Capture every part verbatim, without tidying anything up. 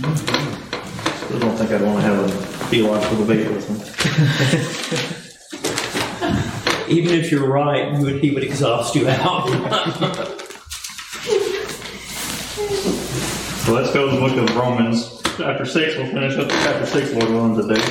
Still don't think I'd want to have a theological debate with him. Even if you're right, he would, he would exhaust you out. So let's go to the book of Romans, chapter six. We'll finish up chapter six, Lord willing, today.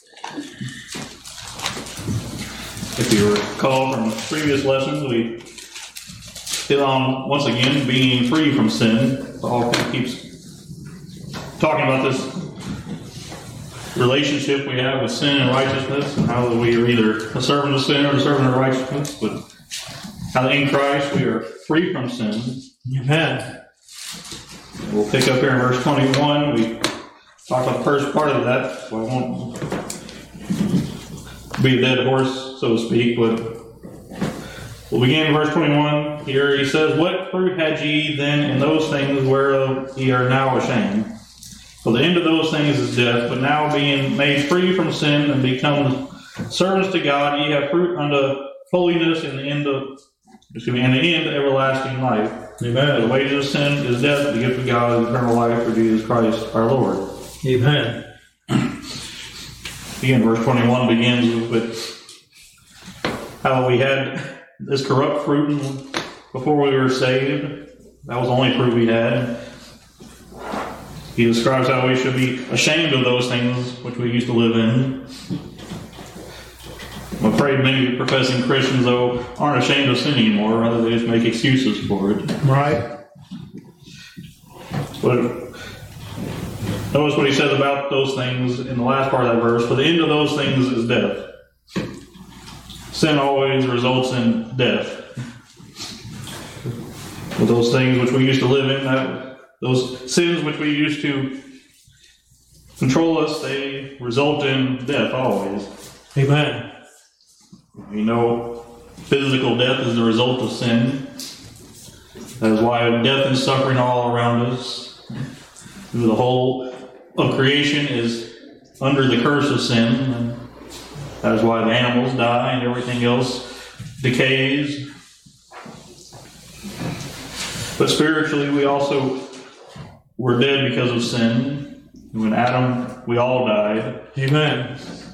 If you recall from previous lessons, we hit on, once again, being free from sin. Paul keeps talking about this relationship we have with sin and righteousness, and how we are either a servant of sin or a servant of righteousness, but how in Christ we are free from sin. Amen. We'll pick up here in verse twenty-one. We talked about the first part of that, so I won't be a dead horse, so to speak, but we'll begin in verse twenty-one. Here he says, "What fruit had ye then in those things whereof ye are now ashamed? For the end of those things is death, but now being made free from sin and become servants to God, ye have fruit unto holiness, and the end of excuse me, and the end everlasting life. Amen. The wages of sin is death, but the gift of God is eternal life through Jesus Christ our Lord." Amen. Again, verse twenty-one begins with how we had this corrupt fruit before we were saved. That was the only fruit we had. He describes how we should be ashamed of those things which we used to live in. I'm afraid many professing Christians, though, aren't ashamed of sin anymore. Rather, they just make excuses for it. Right. But notice what he says about those things in the last part of that verse. For the end of those things is death. Sin always results in death. With those things which we used to live in, that, those sins which we used to control us, they result in death always. Amen. You know, physical death is the result of sin. That is why death and suffering are all around us. The whole of creation is under the curse of sin. And that is why the animals die and everything else decays. But spiritually, we also were dead because of sin. When Adam, we all died. Amen.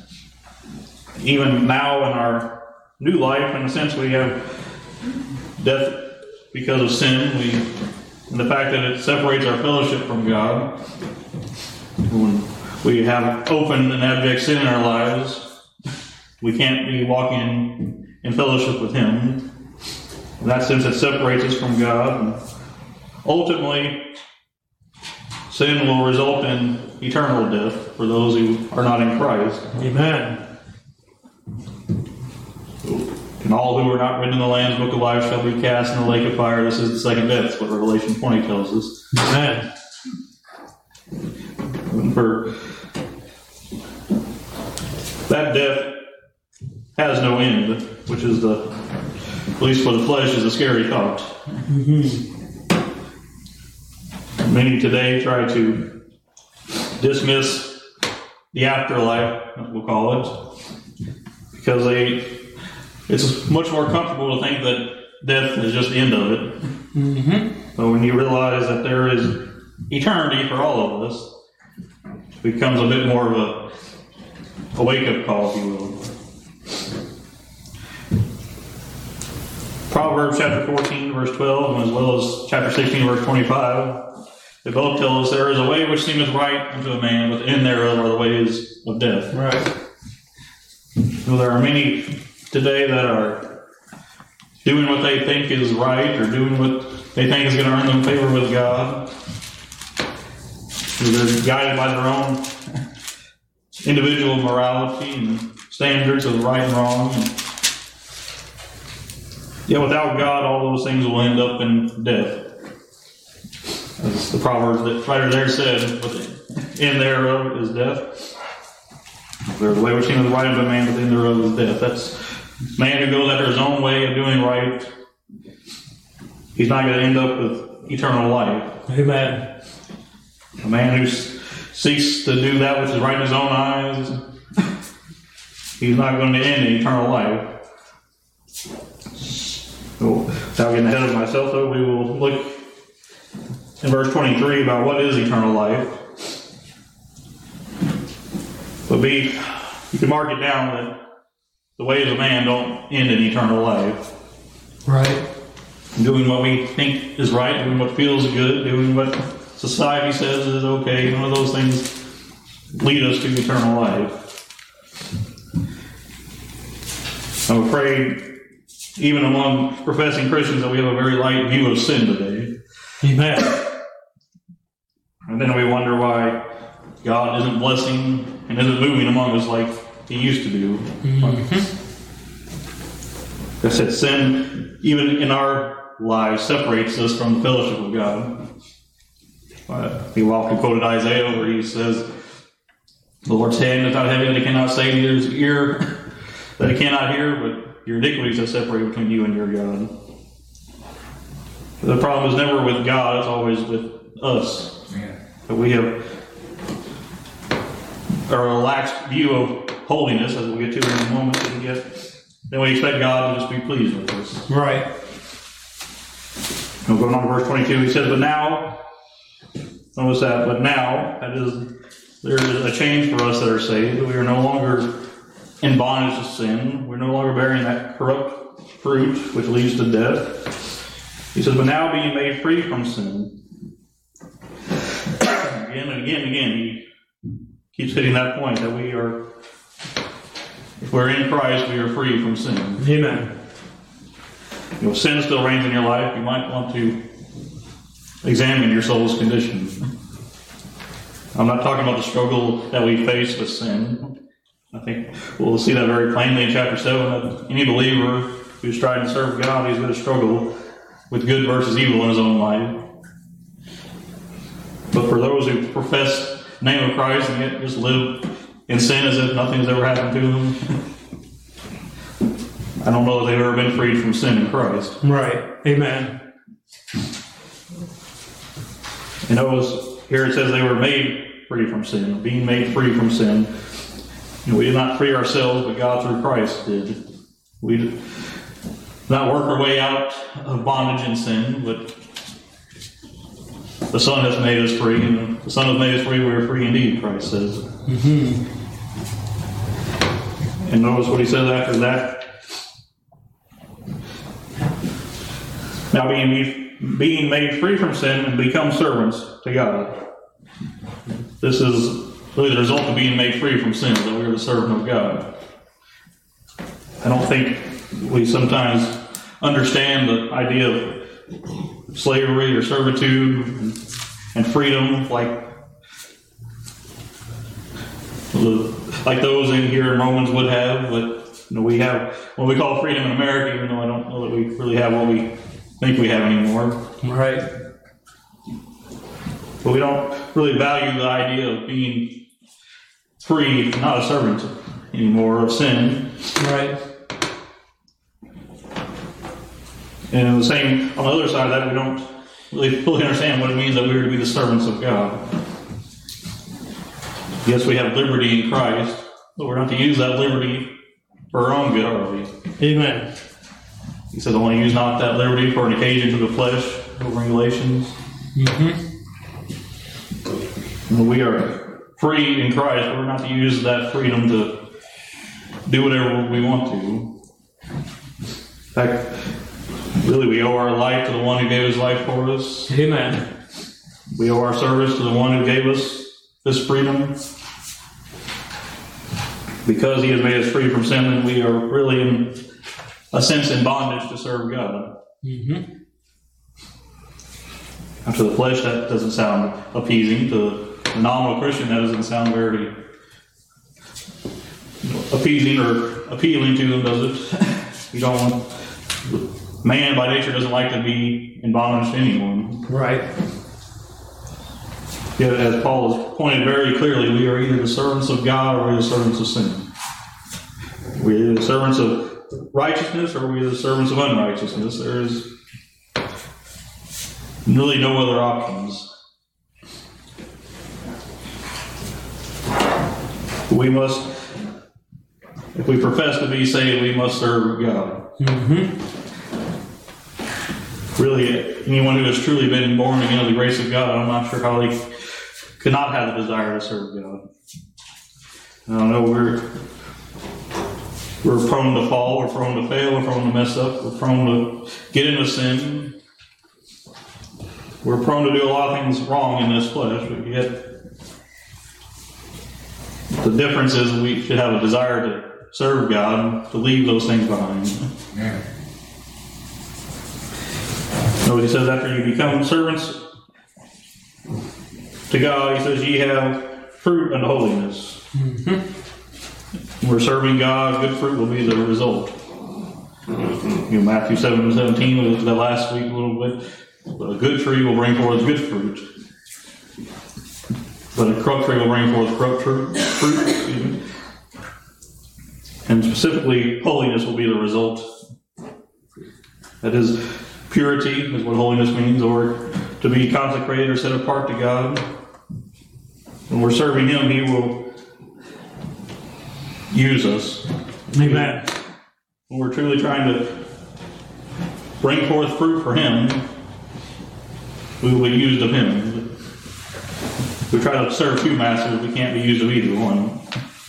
Even now in our new life, in a sense, we have death because of sin. We, and the fact that it separates our fellowship from God. When we have open and abject sin in our lives, we can't be walking in fellowship with Him. In that sense, it separates us from God. And ultimately, sin will result in eternal death for those who are not in Christ. Amen. And all who are not written in the Lamb's Book of Life shall be cast in the lake of fire. This is the second death. That's what Revelation twenty tells us. Amen. And for that death has no end, which is the, at least for the flesh, is a scary thought. Mm-hmm. Many today try to dismiss the afterlife, we'll call it, because they it's much more comfortable to think that death is just the end of it. Mm-hmm. But when you realize that there is eternity for all of us, it becomes a bit more of a, a wake-up call, if you will. Proverbs chapter fourteen, verse twelve, as well as chapter sixteen, verse twenty-five, they both tell us there is a way which seemeth right unto a man, but the end thereof are the ways of death. Right. So there are many today that are doing what they think is right, or doing what they think is going to earn them favor with God. They're guided by their own individual morality and standards of right and wrong. And yet without God, all those things will end up in death. As the Proverbs that writer there said, but the end thereof is death. There's a way which seemeth right unto a man, but the end thereof is death. That's man who goes after his own way of doing right. He's not going to end up with eternal life. Amen. A man who seeks to do that which is right in his own eyes, he's not going to end in eternal life. So, without getting ahead of myself, though, we will look in verse twenty-three about what is eternal life. So be, you can mark it down that the ways of man don't end in eternal life. Right. Doing what we think is right, doing what feels good, doing what society says is okay, none of those things lead us to eternal life. I'm afraid, even among professing Christians, that we have a very light view of sin today. Amen. And then we wonder why God isn't blessing and isn't moving among us like He used to do. Mm-hmm. Like I said, sin, even in our lives, separates us from the fellowship of God. Uh, he often quoted Isaiah where he says, the Lord's hand is not heavy that He cannot save, neither His ear that He cannot hear, but your iniquities have separated between you and your God. The problem is never with God, it's always with us. Yeah. That we have a relaxed view of holiness, as we'll get to in a moment, and get, then we expect God to just be pleased with us. Right. We'll go on to verse twenty-two. He says, but now, notice that, but now, that is, there is a change for us that are saved. We are no longer in bondage to sin. We're no longer bearing that corrupt fruit which leads to death. He says, but now being made free from sin. Again and again and again, he keeps hitting that point that we are, if we're in Christ, we are free from sin. Amen. You know, if sin still reigns in your life, you might want to examine your soul's condition. I'm not talking about the struggle that we face with sin. I think we'll see that very plainly in chapter seven, that any believer who's trying to serve God, he's going to struggle with good versus evil in his own life. But for those who profess the name of Christ and yet just live in sin as if nothing has ever happened to them, I don't know that they've ever been freed from sin in Christ. Right. Amen. And notice here it says they were made free from sin, being made free from sin. You know, we did not free ourselves, but God through Christ did. We did not work our way out of bondage and sin, but the Son has made us free, and the Son has made us free, we are free indeed, Christ says. Mm-hmm. And notice what he says after that. Now being, being made free from sin and become servants to God. This is really the result of being made free from sin, that we are the servant of God. I don't think we sometimes understand the idea of slavery or servitude and freedom like, like those in here in Romans would have. But you know, we have what we call freedom in America, even though I don't know that we really have what we think we have anymore. Right. But we don't really value the idea of being free, not a servant anymore of sin. Right. And the same, on the other side of that, we don't really fully understand what it means that we are to be the servants of God. Yes, we have liberty in Christ, but we're not to use that liberty for our own good, are we? Amen. He said, I want to use not that liberty for an occasion to the flesh, over in Galatians. Mm-hmm. And we are free in Christ, but we're not to use that freedom to do whatever we want to. In fact, really, we owe our life to the one who gave his life for us. Amen. We owe our service to the one who gave us this freedom. Because he has made us free from sin, and we are really, in a sense, in bondage to serve God. Mm-hmm. Now, to the flesh, that doesn't sound appeasing. To the nominal Christian, that doesn't sound very you know, appeasing or appealing to them, does it? You don't want... Man, by nature, doesn't like to be in bondage to anyone. Right. Yet, as Paul has pointed very clearly, we are either the servants of God or we're the servants of sin. We're either the servants of righteousness or we're the servants of unrighteousness. There is really no other options. We must, if we profess to be saved, we must serve God. Mm-hmm. Really, anyone who has truly been born again of the grace of God, I'm not sure how they could not have the desire to serve God. I don't know, we're we're prone to fall, we're prone to fail, we're prone to mess up, we're prone to get into sin. We're prone to do a lot of things wrong in this flesh, but yet the difference is we should have a desire to serve God, to leave those things behind. Yeah. So he says, after you become servants to God, he says, ye have fruit unto holiness. Mm-hmm. We're serving God, good fruit will be the result. Mm-hmm. You know, Matthew seven seventeen, we looked at that last week a little bit. But a good tree will bring forth good fruit. But a corrupt tree will bring forth corrupt fruit. fruit excuse me. And specifically, holiness will be the result. That is, purity is what holiness means, or to be consecrated or set apart to God. When we're serving Him, He will use us. Amen. When we're truly trying to bring forth fruit for Him, we will be used of Him. If we try to serve two masters, we can't be used of either one.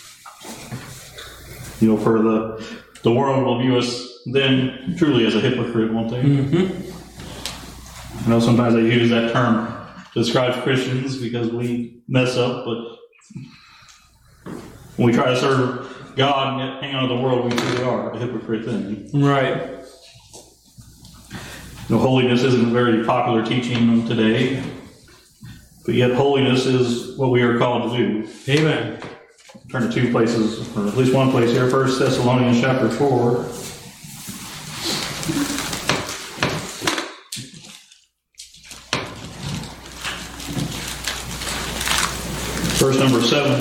You know, for the the world will view us then truly as a hypocrite, won't they? Mm-hmm. I know sometimes they use that term to describe Christians because we mess up, but when we try to serve God and hang on to the world, we truly are a hypocrite then. Right. You know, holiness isn't a very popular teaching today, but yet holiness is what we are called to do. Amen. Turn to two places, or at least one place here. First Thessalonians chapter four. Verse number seven.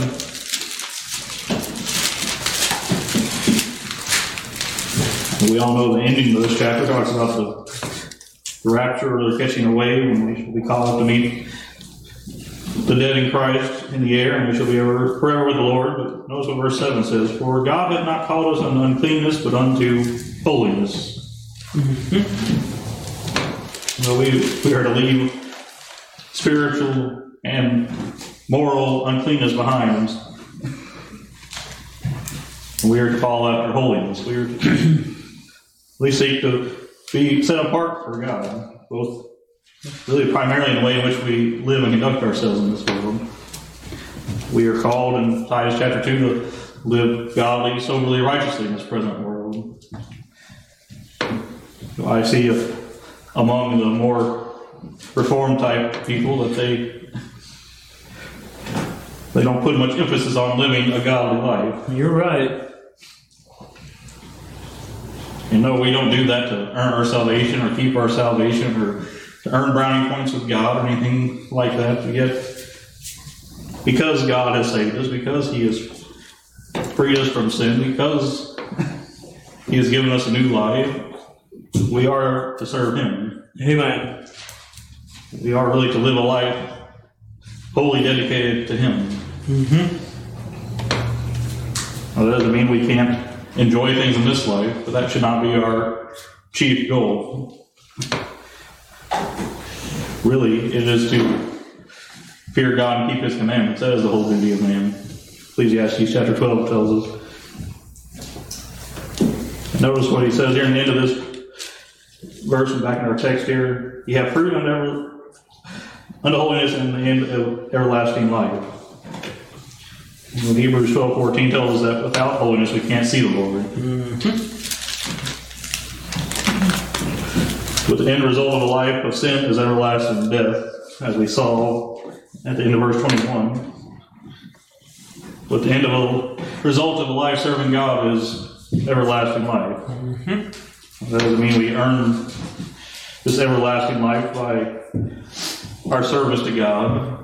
We all know the ending of this chapter talks about the, the rapture or the catching away, when we shall be called to meet the dead in Christ in the air, and we shall be ever, forever with the Lord. But notice what verse seven says: For God hath not called us unto uncleanness, but unto holiness. Mm-hmm. So we, we are to leave spiritual and moral uncleanness behind us. We are to follow after holiness. We are to at least seek to be set apart for God, both really primarily in the way in which we live and conduct ourselves in this world. We are called in Titus chapter two to live godly, soberly, righteously in this present world. I see a, among the more reformed type people that they they don't put much emphasis on living a godly life. You're right. You know, we don't do that to earn our salvation or keep our salvation or to earn brownie points with God or anything like that. But yet, because God has saved us, because He has freed us from sin, because He has given us a new life, we are to serve Him. Amen. We are really to live a life wholly dedicated to Him. Mm-hmm. Now, that doesn't mean we can't enjoy things in this life, but that should not be our chief goal. Really, it is to fear God and keep His commandments. That is the whole duty of man. Ecclesiastes chapter twelve tells us. Notice what he says here in the end of this verse and back in our text here. You have fruit unto, ever, unto holiness and the end of everlasting life. When Hebrews twelve fourteen tells us that without holiness we can't see the Lord. Mm-hmm. But the end result of a life of sin is everlasting death, as we saw at the end of verse twenty-one. But the end of a result of a life serving God is everlasting life. Mm-hmm. That doesn't mean we earn this everlasting life by our service to God.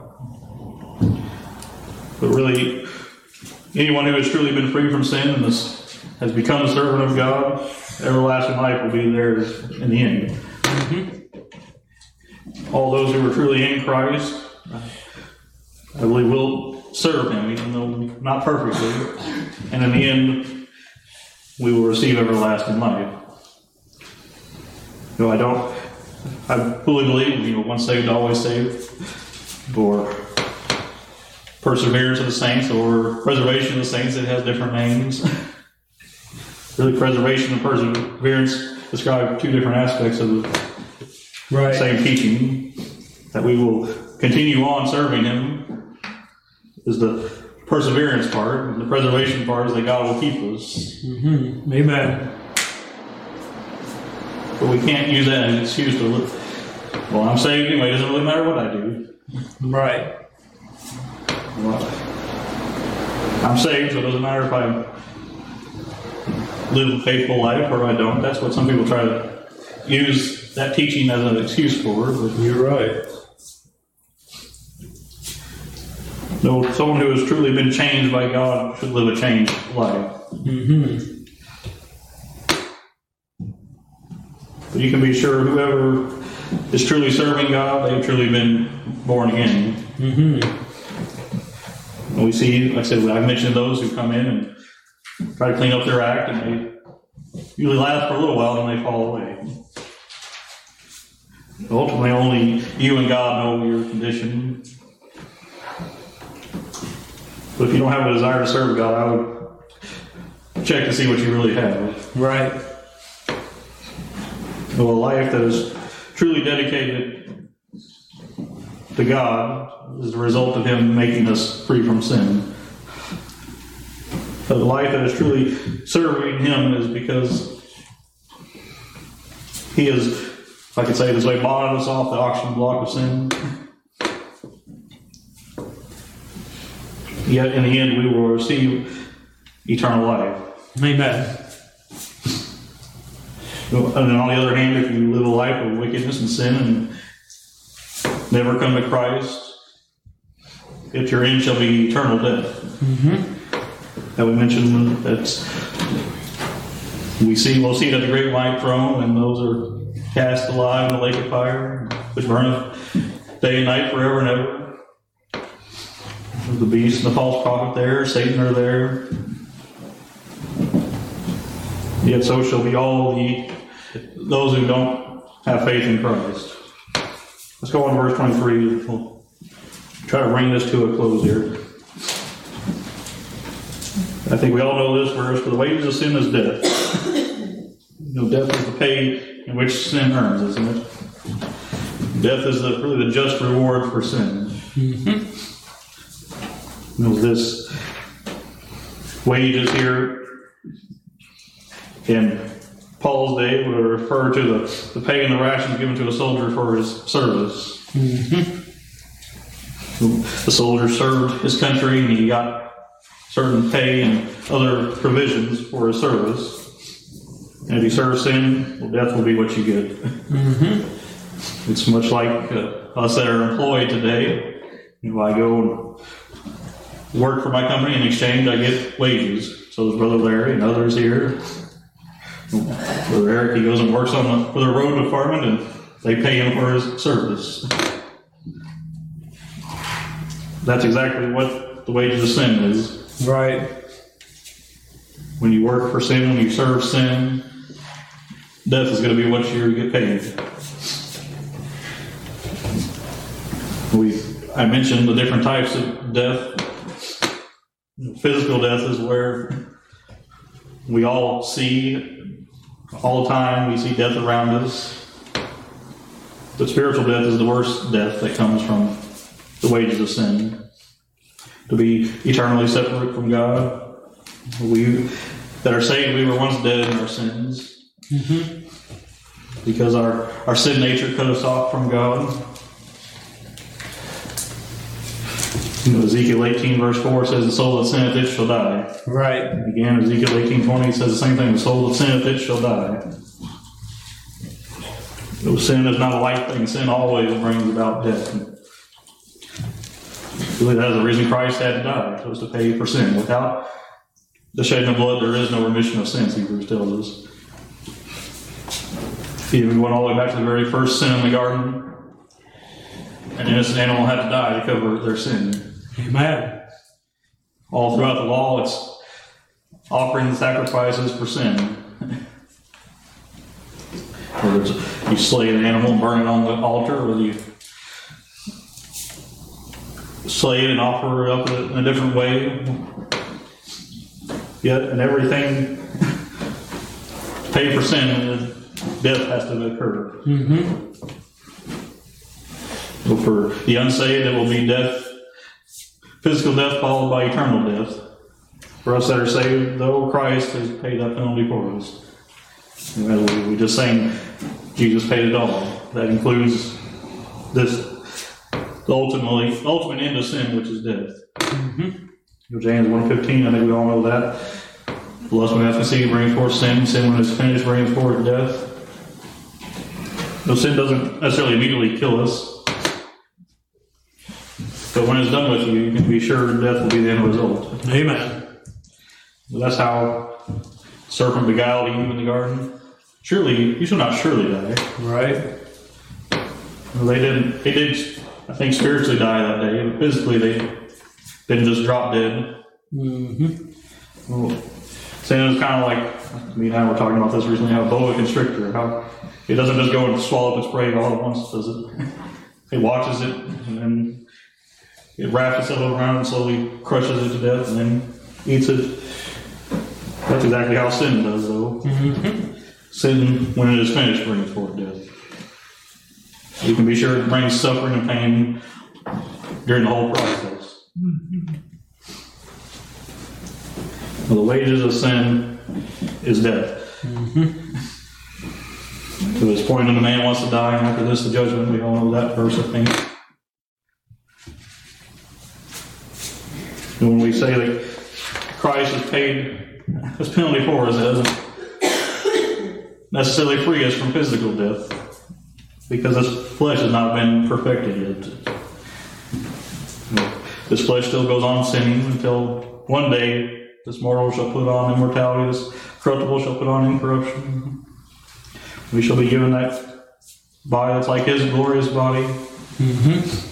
But really, anyone who has truly been free from sin and has, has become a servant of God, everlasting life will be theirs in the end. Mm-hmm. All those who are truly in Christ, I believe, will serve Him, even though not perfectly. And in the end, we will receive everlasting life. You know, I don't, I fully believe, you know, once saved, always saved, or perseverance of the saints or preservation of the saints. It has different names. Really, preservation and perseverance describe two different aspects of the right. same teaching. That we will continue on serving Him is the perseverance part, and the preservation part is that God will keep us. Mm-hmm. Amen. But we can't use that as an excuse to look. Well, I'm saved anyway. It doesn't really matter what I do. Right. Well, I'm saved, so it doesn't matter if I live a faithful life or I don't. That's what some people try to use that teaching as an excuse for. But you're right. No, someone who has truly been changed by God should live a changed life. Mm-hmm. But you can be sure whoever is truly serving God, they've truly been born again. Mm-hmm. And we see, like I said, I mentioned those who come in and try to clean up their act, and they usually last for a little while, and they fall away. Ultimately, only you and God know your condition. But if you don't have a desire to serve God, I would check to see what you really have. Right. Well, a life that is truly dedicated to God is the result of Him making us free from sin. But a life that is truly serving Him is because He has, if I could say it this way, bought us off the auction block of sin. Yet in the end, we will receive eternal life. Amen. And then on the other hand, if you live a life of wickedness and sin and never come to Christ, yet your end shall be eternal death. Mm-hmm. That we mentioned, that's we see we'll see it at the great white throne, and those are cast alive in the lake of fire, which burneth day and night forever and ever. The beast and the false prophet there, Satan are there. Yet so shall be all the those who don't have faith in Christ. Let's go on to verse twenty-three. We'll try to bring this to a close here. I think we all know this verse, for the wages of sin is death. You know, death is the pay in which sin earns, isn't it? Death is the, really the just reward for sin. Mm-hmm. You know, this wages here in Paul's day would refer to the, the pay and the rations given to a soldier for his service. Mm-hmm. The soldier served his country and he got certain pay and other provisions for his service. And if you serve sin, well, death will be what you get. Mm-hmm. It's much like uh, us that are employed today. You know, I go and work for my company, in exchange I get wages. So does Brother Larry and others here. Brother Eric, he goes and works on the, for the road department, and they pay him for his service. That's exactly what the wages of sin is. Right. When you work for sin, when you serve sin, death is going to be what you get paid. We, I mentioned the different types of death. Physical death is where we all see all the time. We see death around us. But spiritual death is the worst death that comes from the wages of sin. To be eternally separate from God. We that are saved, we were once dead in our sins. Mm-hmm. Because our, our sin nature cut us off from God. You know, Ezekiel eighteen verse four says, the soul that sinneth it shall die. Right. And again, Ezekiel eighteen twenty says the same thing, the soul that sinneth it shall die. No, sin is not a light thing. Sin always brings about death. Really, that is the reason Christ had to die. It was to pay for sin. Without the shedding of blood, there is no remission of sins, Hebrews tells us. Even went all the way back to the very first sin in the garden. An innocent animal had to die to cover their sin. Amen. All throughout the law, it's offering sacrifices for sin. Whether it's you slay an animal and burn it on the altar, whether you slay it and offer it up in a different way. Yet, and everything to pay for sin, death has to occur. Mm-hmm. So for the unsaved, it will be death, physical death followed by eternal death. For us that are saved, though, Christ has paid that penalty for us. And as we, we just sang, Jesus paid it all. That includes this ultimately ultimate end of sin, which is death. Mm-hmm. James one fifteen, I think we all know that. The lust when it has conceived brings forth sin. Sin when it's finished brings forth death. No, sin doesn't necessarily immediately kill us. But when it's done with you, you can be sure death will be the end result. Amen. That's how serpent beguiled Eve in the garden. Surely, you shall not surely die. Right. Well, they didn't, they did, I think, spiritually die that day, but physically they didn't just drop dead. Mm-hmm. Well, sin is kind of like, me and I were talking about this recently, how a boa constrictor, how it doesn't just go and swallow up its prey all at once, does it? It watches it, and then it wraps itself around and slowly crushes it to death, and then eats it. That's exactly how sin does, though. Mm-hmm. Sin, when it is finished, brings forth death. You can be sure it brings suffering and pain during the whole process. Mm-hmm. Well, the wages of sin is death. Mm-hmm. To this point, when the man wants to die, and after this, the judgment. We all know that verse, I think. And when we say that Christ has paid his penalty for us, it doesn't necessarily free us from physical death, because this flesh has not been perfected yet. This flesh still goes on sinning until one day this mortal shall put on immortality, this corruptible shall put on incorruption. We shall be given that body that's like his glorious body. Mm-hmm.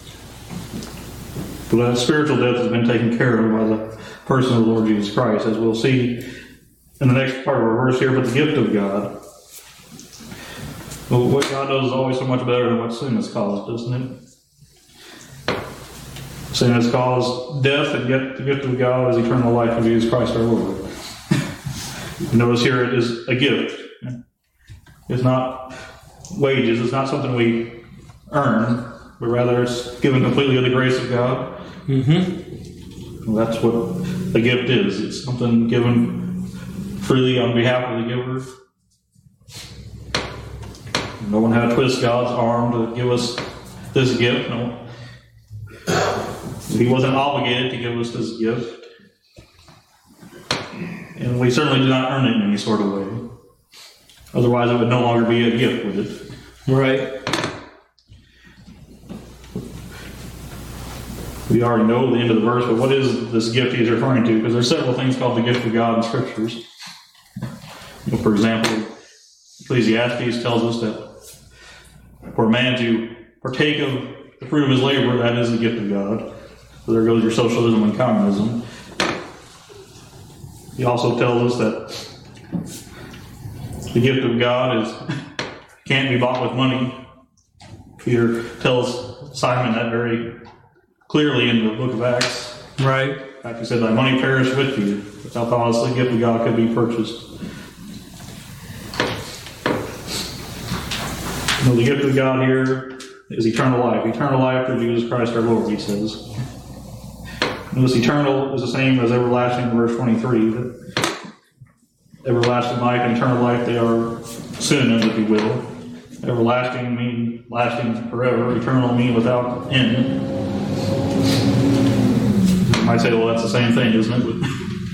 But that spiritual death has been taken care of by the person of the Lord Jesus Christ, as we'll see in the next part of our verse here. But the gift of God, well, what God does is always so much better than what sin has caused, doesn't it? Sin has caused death, and yet the gift of God is eternal life in Jesus Christ our Lord. Notice here it is a gift. It's not wages. It's not something we earn, but rather it's given completely of the grace of God. Mm-hmm. Well, that's what the gift is. It's something given freely on behalf of the giver. No one had to twist God's arm to give us this gift. No, he wasn't obligated to give us this gift. And we certainly do not earn it in any sort of way. Otherwise, it would no longer be a gift, would it? Right. We already know the end of the verse, but what is this gift he's referring to? Because there's several things called the gift of God in Scriptures. You know, for example, Ecclesiastes tells us that for a man to partake of the fruit of his labor, that is the gift of God. So there goes your socialism and communism. He also tells us that the gift of God is can't be bought with money. Peter tells Simon that very clearly in the book of Acts. Right. In fact, he said, "Thy money perish with you." Without the honest, the gift of God could be purchased. You know, the gift of God here is eternal life. Eternal life through Jesus Christ our Lord, he says. Notice eternal is the same as everlasting in verse twenty-three. That everlasting life and eternal life, they are synonyms, if you will. Everlasting mean lasting forever. Eternal mean without end. You might say, well, that's the same thing, isn't it?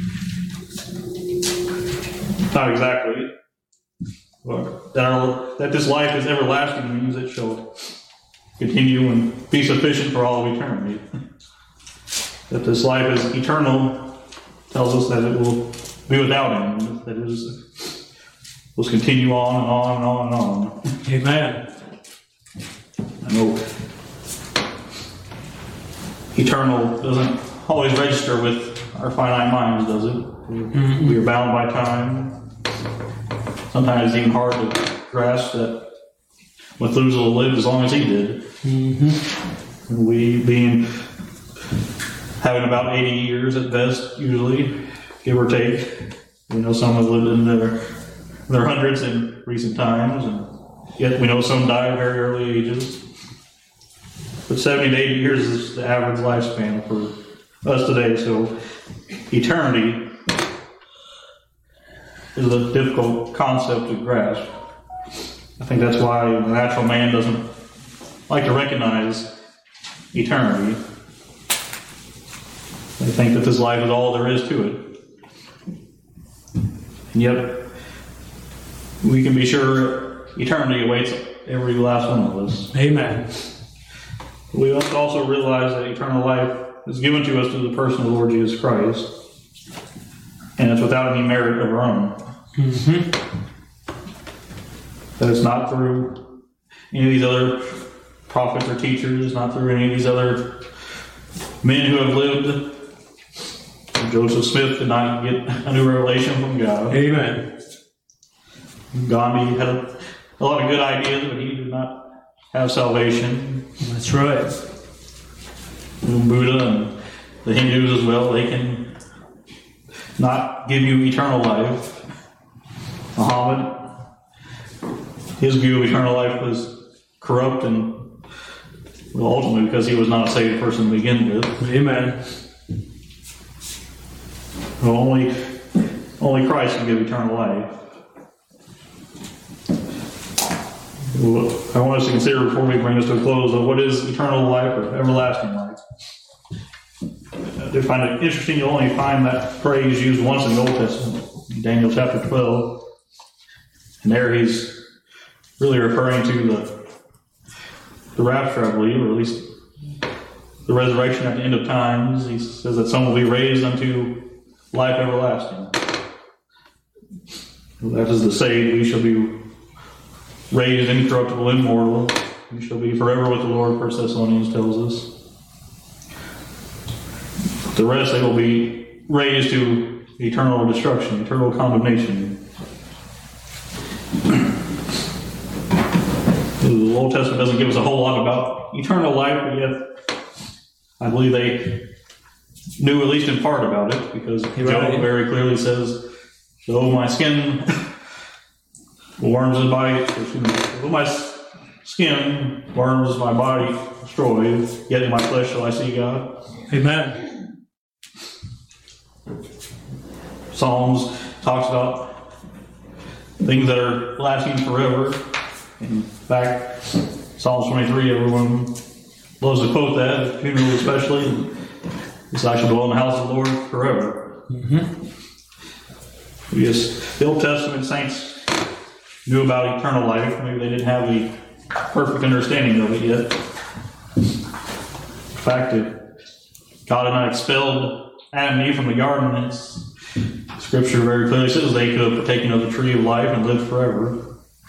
But not exactly. But that, our, that this life is everlasting means it shall continue and be sufficient for all of eternity. That this life is eternal tells us that it will be without end. That it is, will continue on and on and on and on. Amen. I know eternal doesn't always register with our finite minds, does it? Mm-hmm. We are bound by time. Sometimes it's even hard to grasp that Methuselah lived as long as he did. Mm-hmm. We, being having about eighty years at best, usually, give or take. We know some have lived in their, their hundreds in recent times, and yet we know some die at very early ages. But seventy to eighty years is the average lifespan for us today, so eternity is a difficult concept to grasp. I think that's why the natural man doesn't like to recognize eternity. They think that this life is all there is to it. And yet, we can be sure eternity awaits every last one of us. Amen. We must also realize that eternal life is given to us through the person of the Lord Jesus Christ, and it's without any merit of our own. Mm-hmm. That it's not through any of these other prophets or teachers, not through any of these other men who have lived. Joseph Smith did not get a new revelation from God. Amen. Gandhi had a, a lot of good ideas, but he did not have salvation. That's right. Buddha and the Hindus as well, they can not give you eternal life. Muhammad, his view of eternal life was corrupt, and well, ultimately because he was not a saved person to begin with. Amen. Well, only, only Christ can give eternal life. I want us to consider before we bring us to a close of what is eternal life or everlasting life. I did find it interesting. You'll only find that phrase used once in the Old Testament, in Daniel chapter twelve. And there he's really referring to the, the rapture, I believe, or at least the resurrection at the end of times. He says that some will be raised unto life everlasting. That is to say, we shall be raised incorruptible, immortal. We shall be forever with the Lord, First Thessalonians tells us. The rest, they will be raised to eternal destruction, eternal condemnation. The Old Testament doesn't give us a whole lot about eternal life, but yet I believe they knew at least in part about it, because Job very clearly says, though my skin worms and bite, though my skin worms my body destroyed, yet in my flesh shall I see God. Amen. Psalms talks about things that are lasting forever. In fact, Psalms twenty-three, everyone loves to quote that, at funerals especially. This I shall dwell in the house of the Lord forever. Mm-hmm. Yes, the Old Testament saints knew about eternal life. Maybe they didn't have the perfect understanding of it yet. In fact, if God had not expelled Adam and Eve from the garden, it's, Scripture very clearly says they could have partaken of the tree of life and lived forever.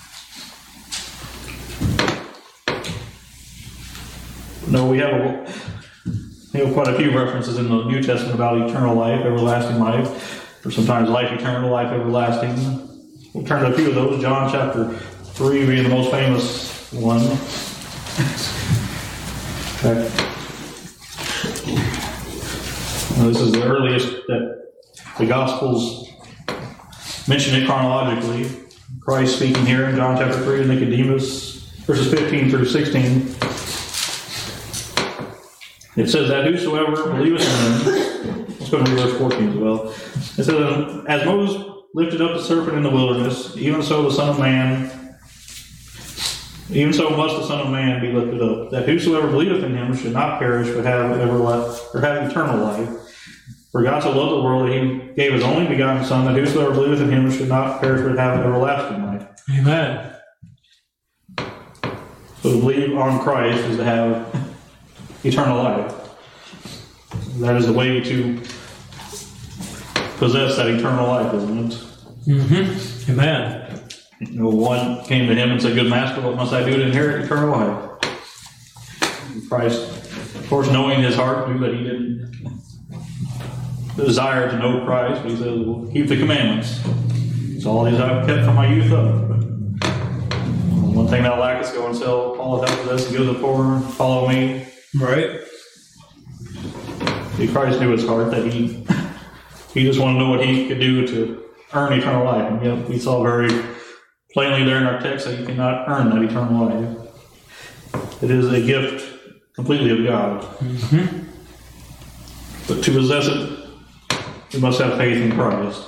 No, we have, a, we have quite a few references in the New Testament about eternal life, everlasting life, or sometimes life eternal, life everlasting. We'll turn to a few of those. John chapter three being the most famous one. Okay. Well, this is the earliest that the Gospels mention it chronologically. Christ speaking here in John chapter three to Nicodemus, verses fifteen through sixteen. It says that whosoever believeth in him, let's go to verse fourteen as well. It says, as Moses lifted up the serpent in the wilderness, even so the Son of Man, even so must the Son of Man be lifted up, that whosoever believeth in him should not perish, but have everlasting or have eternal life. For God so loved the world that he gave his only begotten Son, that whosoever believeth in him should not perish, but have everlasting life. Amen. So to believe on Christ is to have eternal life. That is the way to possess that eternal life, isn't it? Mm-hmm. Amen. You know, one came to him and said, good master, what must I do to inherit eternal life? And Christ, of course, knowing his heart, knew that he didn't desire to know Christ, but he said, well, keep the commandments. It's all these I've kept from my youth up. One thing thou lackest, go and sell all that thou possessest and give to the poor, follow me. Right. Christ knew his heart, that he he just wanted to know what he could do to earn eternal life. And yet we saw very plainly there in our text that you cannot earn that eternal life. It is a gift completely of God. Mm-hmm. But to possess it, we must have faith in Christ.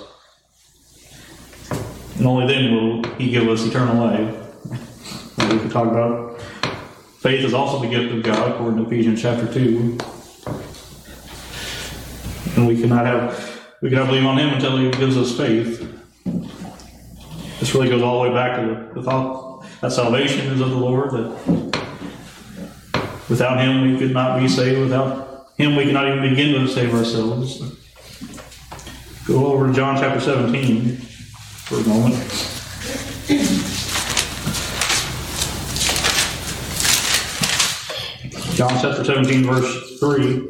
And only then will he give us eternal life. And we could talk about faith is also the gift of God, according to Ephesians chapter two. And we cannot have, we cannot believe on him until he gives us faith. This really goes all the way back to the, the thought that salvation is of the Lord, that without him we could not be saved. Without him we cannot even begin to save ourselves. Go over to John chapter seventeen for a moment. John chapter seventeen, verse three.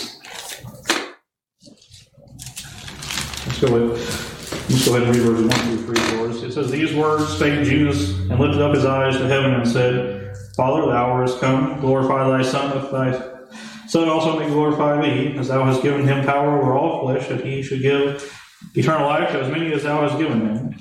Let's go ahead, let's go ahead and read verses one through three for us. It says, "These words spake Jesus, and lifted up his eyes to heaven, and said, Father, the hour is come. Glorify thy Son, that thy Son also may glorify thee, as thou hast given him power over all flesh, that he should give eternal life to as many as thou hast given him."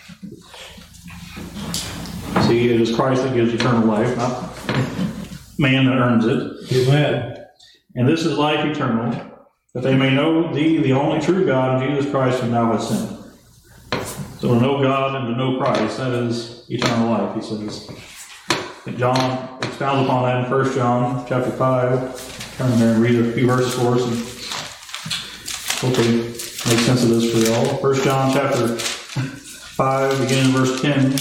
See, it is Christ that gives eternal life, not man that earns it. Amen. "And this is life eternal, that they may know thee, the only true God, and Jesus Christ, whom thou hast sent." So to know God and to know Christ, that is eternal life, he says. And John expounds upon that in First John chapter five. Turn there and read a few verses for us, and hopefully make sense of this for y'all. First John chapter five, beginning in verse ten.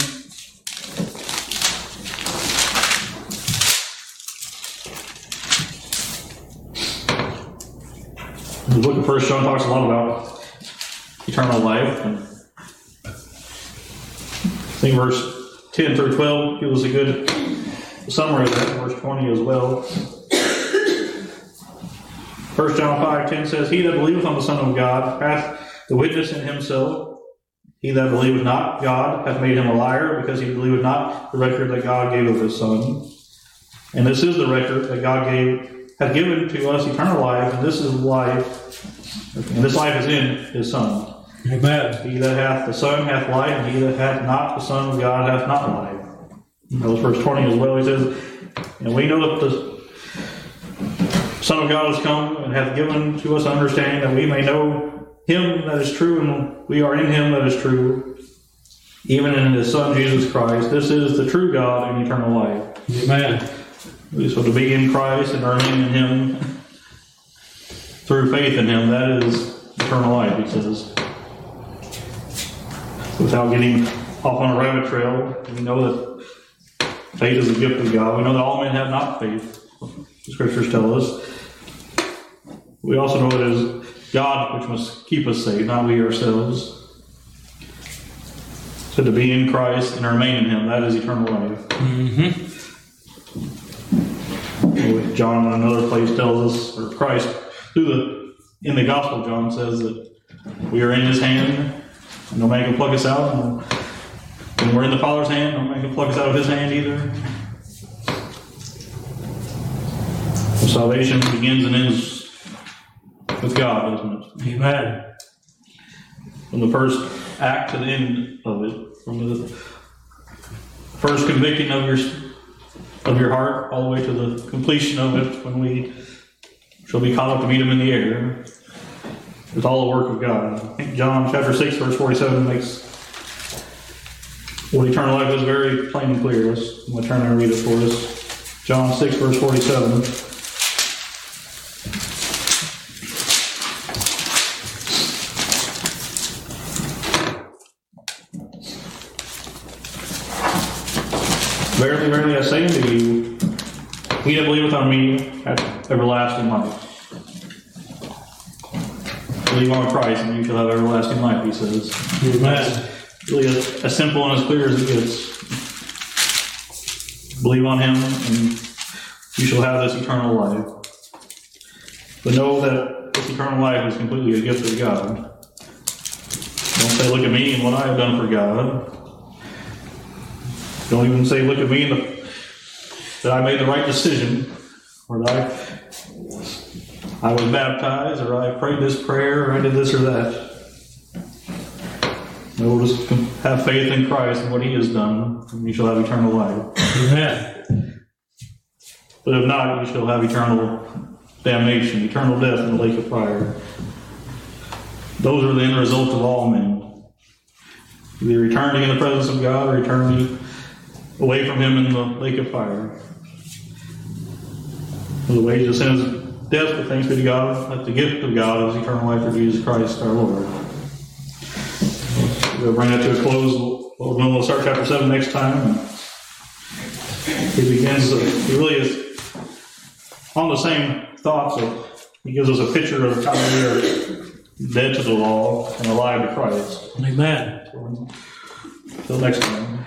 The book of First John talks a lot about eternal life, and I think verse ten through twelve gives us a good summary of that. Verse twenty as well. First John five ten says, "He that believeth on the Son of God hath the witness in himself. He that believeth not God hath made him a liar, because he believeth not the record that God gave of his Son. And this is the record that God gave hath given to us eternal life, and this is life, and this life is in his Son. Amen. He that hath the Son hath life, and he that hath not the Son of God hath not life." That was verse twenty as well. He says, "And we know that the Son of God has come and hath given to us understanding, that we may know him that is true, and we are in him that is true, even in his Son Jesus Christ. This is the true God and eternal life." Amen. So to be in Christ and remain in him through faith in him, that is eternal life, he says. Without getting off on a rabbit trail, we know that faith is a gift of God. We know that all men have not faith. The scriptures tell us. We also know it is God which must keep us safe, not we ourselves. So to be in Christ and remain in him, that is eternal life. Mm-hmm. John in another place tells us, or Christ, through the in the gospel, John says that we are in his hand, and no man can pluck us out. And when we're in the Father's hand, no man can pluck us out of his hand either. So salvation begins and ends with God, doesn't it? Amen. From the first act to the end of it, from the first convicting of your of your heart, all the way to the completion of it, when we shall be caught up to meet him in the air. It's all the work of God. I think John chapter six, verse forty-seven makes what eternal life is very plain and clear. Let's, I'm going to turn and read it for us. John six, verse forty-seven. "Verily, verily, I say unto you, he that believeth on me hath everlasting life." Believe on Christ, and you shall have everlasting life, he says. Amen. Really as, as simple and as clear as it gets. Believe on him, and you shall have this eternal life. But know that this eternal life is completely a gift of God. Don't say, "Look at me and what I have done for God." Don't even say, "Look at me and the, that I made the right decision," or that I I was baptized, or I prayed this prayer, or I did this or that. No, just have faith in Christ and what He has done, and you shall have eternal life. Amen. But if not, you shall have eternal damnation, eternal death in the lake of fire. Those are the end result of all men. Either eternity in the presence of God or eternity away from Him in the lake of fire. The wages of sin is death, but thanks be to God that the gift of God is eternal life through Jesus Christ our Lord. We'll bring that to a close. We'll, we'll start chapter seven next time. He begins, he really is on the same thoughts of, he gives us a picture of how we are dead to the law and alive to Christ. Amen. Until next time.